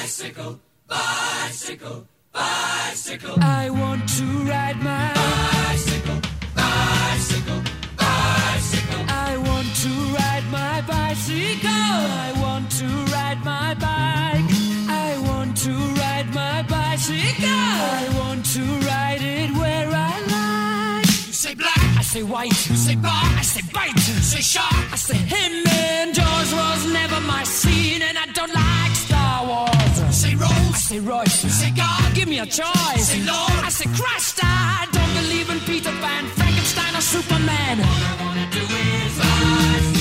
Bicycle, bicycle, bicycle. I want to ride my bicycle, bicycle, bicycle. I want to ride my bicycle. I want to ride my bike. I want to ride my bicycle. I want to ride it where I like. You say black, I say white. you say bar, I say bite. you say shark. I say him and Jaws was never my scene, and I don't like Star Wars. You say I Rose, say Royce. you say God. Give me a choice. Say Lord. I say Christ. I don't believe in Peter Pan, Frankenstein, or Superman. All I wanna do is bicycle.